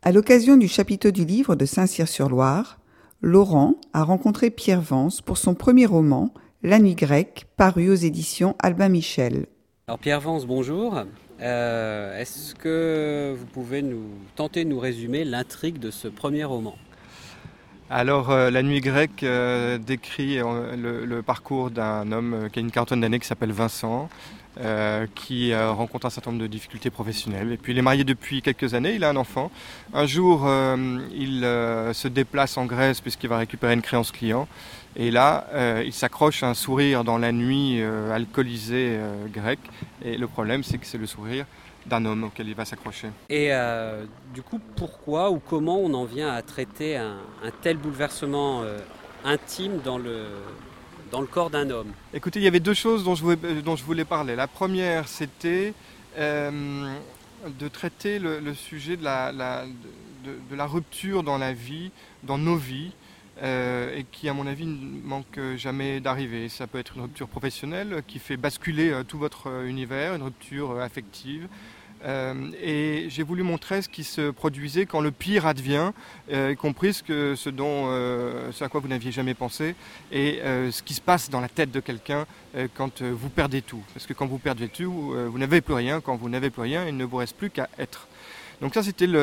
À l'occasion du chapiteau du livre de Saint-Cyr-sur-Loire, Laurent a rencontré Pierre Vance pour son premier roman, La Nuit grecque, paru aux éditions Albin Michel. Alors Pierre Vance, bonjour. Est-ce que vous pouvez tenter de nous résumer l'intrigue de ce premier roman ? Alors, La Nuit grecque décrit le parcours d'un homme qui a une quarantaine d'années qui s'appelle Vincent, qui rencontre un certain nombre de difficultés professionnelles. Et puis il est marié depuis quelques années, il a un enfant. Un jour, il se déplace en Grèce puisqu'il va récupérer une créance client. Et là, il s'accroche à un sourire dans la nuit alcoolisée grecque. Et le problème, c'est que c'est le sourire d'un homme auquel il va s'accrocher. Et du coup, pourquoi ou comment on en vient à traiter un tel bouleversement intime dans le corps d'un homme ? Écoutez, il y avait deux choses dont je voulais parler. La première, c'était de traiter le sujet de la rupture dans la vie, dans nos vies, et qui, à mon avis, ne manque jamais d'arriver. Ça peut être une rupture professionnelle qui fait basculer tout votre univers, une rupture affective. Et j'ai voulu montrer ce qui se produisait quand le pire advient, y compris ce à quoi vous n'aviez jamais pensé, et ce qui se passe dans la tête de quelqu'un quand vous perdez tout. Parce que quand vous perdez tout, vous n'avez plus rien. Quand vous n'avez plus rien, il ne vous reste plus qu'à être. Donc ça, c'était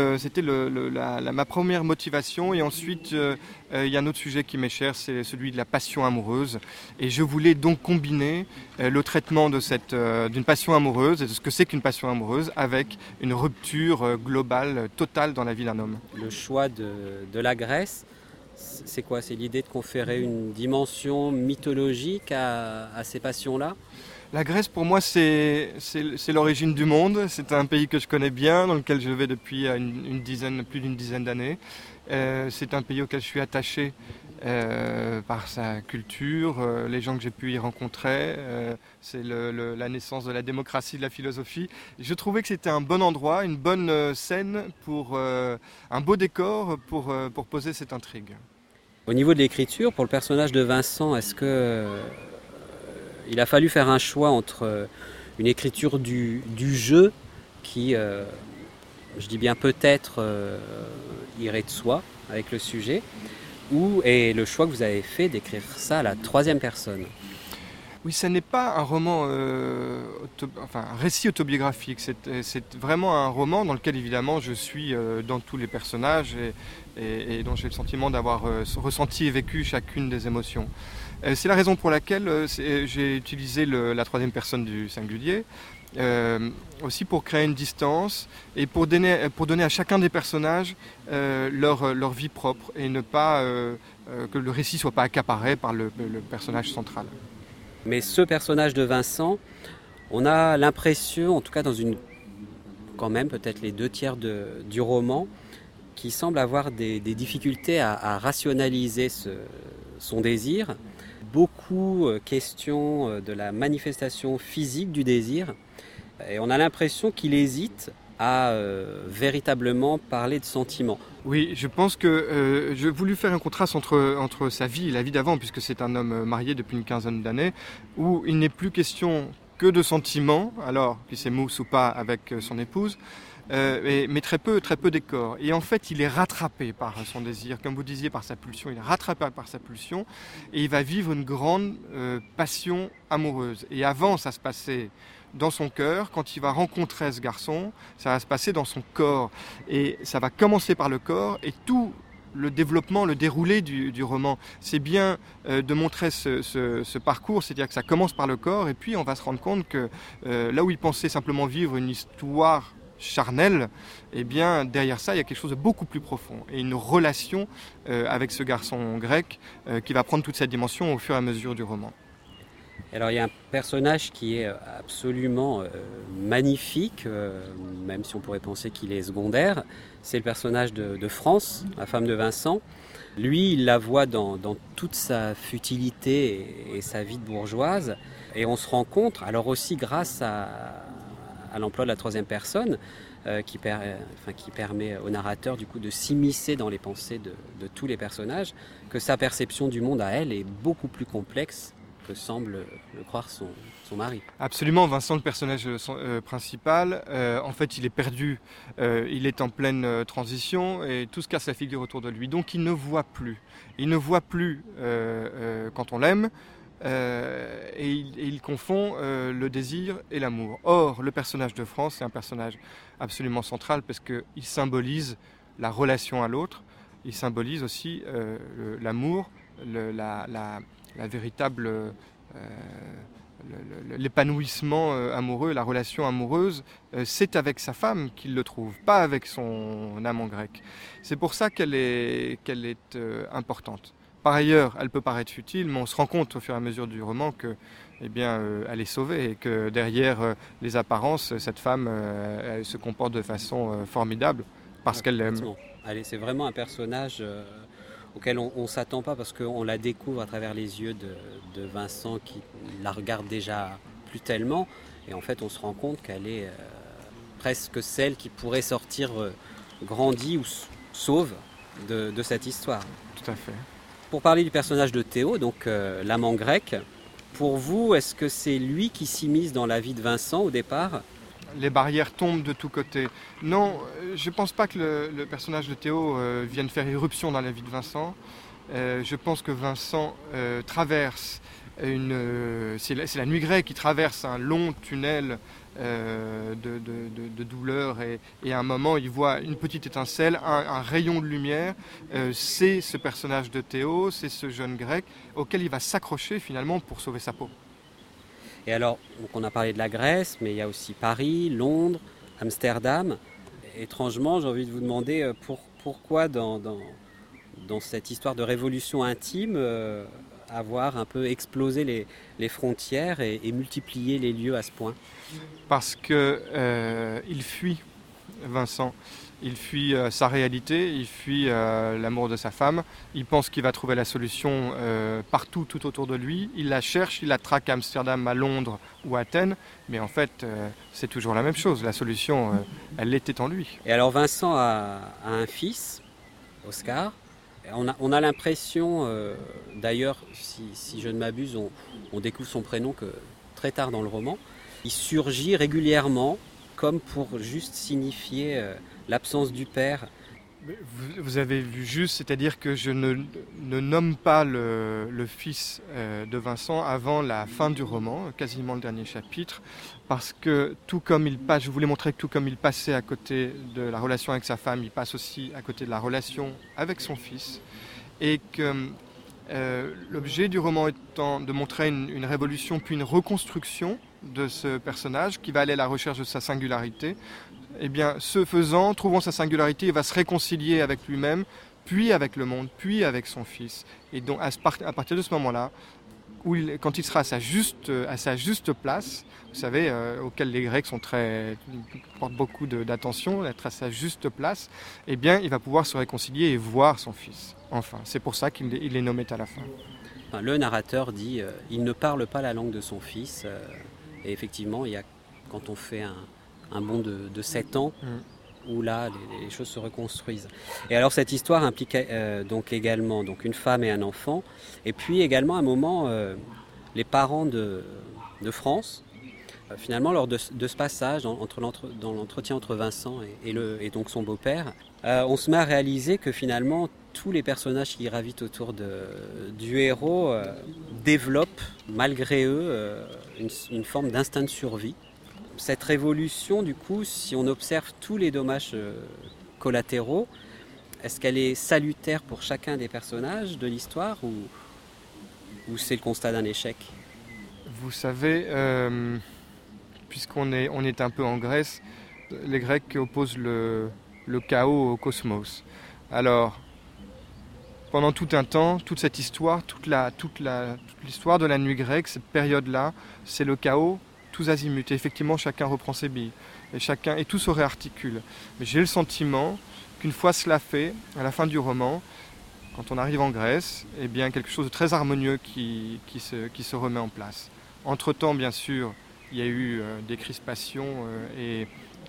ma première motivation. Et ensuite, il y a un autre sujet qui m'est cher, c'est celui de la passion amoureuse. Et je voulais donc combiner le traitement d'une passion amoureuse et de ce que c'est qu'une passion amoureuse avec une rupture globale, totale dans la vie d'un homme. Le choix de la Grèce, c'est quoi ? C'est l'idée de conférer une dimension mythologique à ces passions-là ? La Grèce, pour moi, c'est l'origine du monde. C'est un pays que je connais bien, dans lequel je vais depuis plus d'une dizaine d'années. C'est un pays auquel je suis attaché par sa culture, les gens que j'ai pu y rencontrer. C'est la naissance de la démocratie, de la philosophie. Je trouvais que c'était un bon endroit, une bonne scène, un beau décor pour poser cette intrigue. Au niveau de l'écriture, pour le personnage de Vincent, est-ce que il a fallu faire un choix entre une écriture du jeu qui, je dis bien peut-être, irait de soi avec le sujet, et le choix que vous avez fait d'écrire ça à la troisième personne ? Oui, ce n'est pas un roman, un récit autobiographique. C'est vraiment un roman dans lequel, évidemment, je suis dans tous les personnages et dont j'ai le sentiment d'avoir ressenti et vécu chacune des émotions. C'est la raison pour laquelle j'ai utilisé la troisième personne du singulier, aussi pour créer une distance et pour donner à chacun des personnages leur vie propre et ne pas que le récit ne soit pas accaparé par le personnage central. Mais ce personnage de Vincent, on a l'impression, en tout cas quand même peut-être les 2/3 du roman, qui semble avoir des difficultés à rationaliser son désir. Beaucoup question de la manifestation physique du désir. Et on a l'impression qu'il hésite à véritablement parler de sentiments. Oui, je pense que j'ai voulu faire un contraste entre sa vie et la vie d'avant, puisque c'est un homme marié depuis une quinzaine d'années, où il n'est plus question que de sentiments, alors qu'il s'émousse ou pas avec son épouse, mais très peu des corps. Et en fait, il est rattrapé par son désir, comme vous disiez, par sa pulsion. Il est rattrapé par sa pulsion et il va vivre une grande passion amoureuse. Et avant, ça se passait dans son cœur. Quand il va rencontrer ce garçon, ça va se passer dans son corps. Et ça va commencer par le corps et tout le développement, le déroulé du roman. C'est bien de montrer ce parcours, c'est-à-dire que ça commence par le corps et puis on va se rendre compte que là où il pensait simplement vivre une histoire charnel, eh bien derrière ça il y a quelque chose de beaucoup plus profond et une relation avec ce garçon grec qui va prendre toute cette dimension au fur et à mesure du roman. Alors il y a un personnage qui est absolument magnifique, même si on pourrait penser qu'il est secondaire, c'est le personnage de France, la femme de Vincent. Lui, il la voit dans toute sa futilité et sa vie de bourgeoise, et on se rencontre, alors aussi grâce à l'emploi de la troisième personne, qui permet au narrateur du coup de s'immiscer dans les pensées de tous les personnages, que sa perception du monde à elle est beaucoup plus complexe que semble le croire son mari. Absolument, Vincent, le personnage principal, en fait il est perdu, il est en pleine transition et tout se casse la figure autour de lui, donc il ne voit plus. Il ne voit plus quand on l'aime et il confond le désir et l'amour. Or, le personnage de France est un personnage absolument central parce qu'il symbolise la relation à l'autre, il symbolise aussi l'amour, la véritable... l'épanouissement amoureux, la relation amoureuse, c'est avec sa femme qu'il le trouve, pas avec son amant grec. C'est pour ça qu'elle est importante. Par ailleurs, elle peut paraître futile, mais on se rend compte au fur et à mesure du roman que, elle est sauvée et que derrière les apparences, cette femme elle se comporte de façon formidable parce qu'elle l'aime. Allez, c'est vraiment un personnage auquel on ne s'attend pas parce qu'on la découvre à travers les yeux de Vincent qui la regarde déjà plus tellement. Et en fait, on se rend compte qu'elle est presque celle qui pourrait sortir grandie ou sauve de cette histoire. Tout à fait. Pour parler du personnage de Théo, donc l'amant grec, pour vous, est-ce que c'est lui qui s'immisce dans la vie de Vincent au départ ? Les barrières tombent de tous côtés. Non, je ne pense pas que le personnage de Théo vienne faire irruption dans la vie de Vincent. Je pense que Vincent traverse c'est la nuit grecque qui traverse un long tunnel de douleur et à un moment il voit une petite étincelle, un rayon de lumière. C'est ce personnage de Théo, c'est ce jeune grec auquel il va s'accrocher finalement pour sauver sa peau. Et alors, donc on a parlé de la Grèce, mais il y a aussi Paris, Londres, Amsterdam. Étrangement, j'ai envie de vous demander pourquoi dans cette histoire de révolution intime, avoir un peu explosé les frontières et multiplié les lieux à ce point ? Parce qu'il fuit, Vincent. Il fuit sa réalité, il fuit l'amour de sa femme. Il pense qu'il va trouver la solution partout, tout autour de lui. Il la cherche, il la traque à Amsterdam, à Londres ou à Athènes. Mais en fait, c'est toujours la même chose. La solution, elle était en lui. Et alors Vincent a un fils, Oscar. On a l'impression, d'ailleurs, si je ne m'abuse, on découvre son prénom que très tard dans le roman. Il surgit régulièrement comme pour juste signifier l'absence du père. Vous avez vu juste, c'est-à-dire que je ne nomme pas le fils de Vincent avant la fin du roman, quasiment le dernier chapitre, parce que tout comme il passe, je voulais montrer que tout comme il passait à côté de la relation avec sa femme, il passe aussi à côté de la relation avec son fils, et que l'objet du roman étant de montrer une révolution puis une reconstruction de ce personnage qui va aller à la recherche de sa singularité. Eh bien, ce faisant, trouvant sa singularité, il va se réconcilier avec lui-même, puis avec le monde, puis avec son fils. Et donc, à partir de ce moment-là, quand il sera à sa juste place, vous savez, auquel les Grecs portent beaucoup d'attention, être à sa juste place, eh bien, il va pouvoir se réconcilier et voir son fils. Enfin, c'est pour ça qu'il est nommé à la fin. Enfin, le narrateur dit il ne parle pas la langue de son fils. Et effectivement, quand on fait un bond de 7 ans, où là, les choses se reconstruisent. Et alors, cette histoire implique donc également une femme et un enfant. Et puis également, à un moment, les parents de France, finalement, lors de ce passage, dans l'entretien entre Vincent et donc son beau-père, on se met à réaliser que finalement, tous les personnages qui gravitent autour du héros développent, malgré eux, une forme d'instinct de survie. Cette révolution, du coup, si on observe tous les dommages collatéraux, est-ce qu'elle est salutaire pour chacun des personnages de l'histoire ou c'est le constat d'un échec ? Vous savez, puisqu'on est un peu en Grèce, les Grecs opposent le chaos au cosmos. Alors, pendant tout un temps, toute cette histoire, toute l'histoire de la nuit grecque, cette période-là, c'est le chaos tous azimuts. Et effectivement, chacun reprend ses billes et tout se réarticule. Mais j'ai le sentiment qu'une fois cela fait, à la fin du roman, quand on arrive en Grèce, eh bien quelque chose de très harmonieux qui se remet en place. Entre-temps, bien sûr, il y a eu des crispations et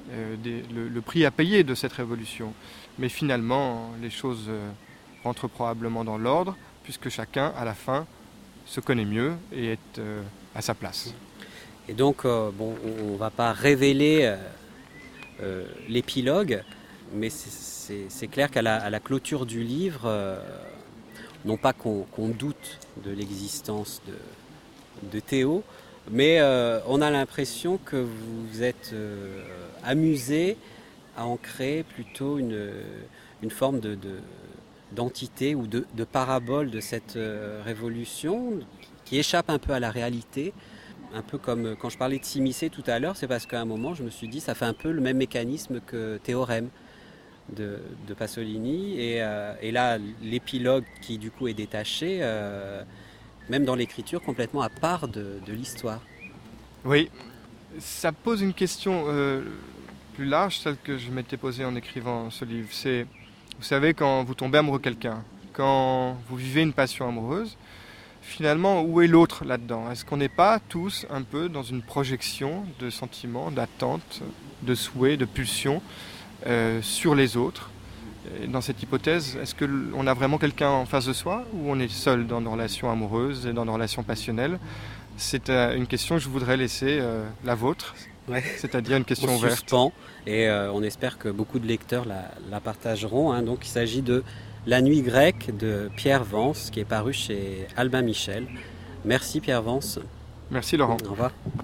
le prix à payer de cette révolution. Mais finalement, les choses rentrent probablement dans l'ordre, puisque chacun, à la fin, se connaît mieux et est à sa place. Et donc, on ne va pas révéler l'épilogue, mais c'est clair qu'à la clôture du livre, non pas qu'on doute de l'existence de Théo, mais on a l'impression que vous vous êtes amusé à en créer plutôt une forme d'entité ou de parabole de cette révolution qui échappe un peu à la réalité. Un peu comme quand je parlais de s'immiscer tout à l'heure, c'est parce qu'à un moment je me suis dit ça fait un peu le même mécanisme que Théorème de Pasolini. Et là, l'épilogue qui du coup est détaché, même dans l'écriture, complètement à part de l'histoire. Oui, ça pose une question plus large, celle que je m'étais posée en écrivant ce livre. C'est, vous savez, quand vous tombez amoureux de quelqu'un, quand vous vivez une passion amoureuse, finalement, où est l'autre là-dedans? Est-ce qu'on n'est pas tous un peu dans une projection de sentiments, d'attentes, de souhaits, de pulsions sur les autres? Et dans cette hypothèse, est-ce qu'on a vraiment quelqu'un en face de soi ou on est seul dans nos relations amoureuses et dans nos relations passionnelles? C'est une question que je voudrais laisser la vôtre, Ouais. C'est-à-dire une question ouverte. Suspens, et on espère que beaucoup de lecteurs la partageront. Hein. Donc il s'agit de La Nuit grecque de Pierre Vance, qui est paru chez Albin Michel. Merci Pierre Vance. Merci Laurent. Au revoir.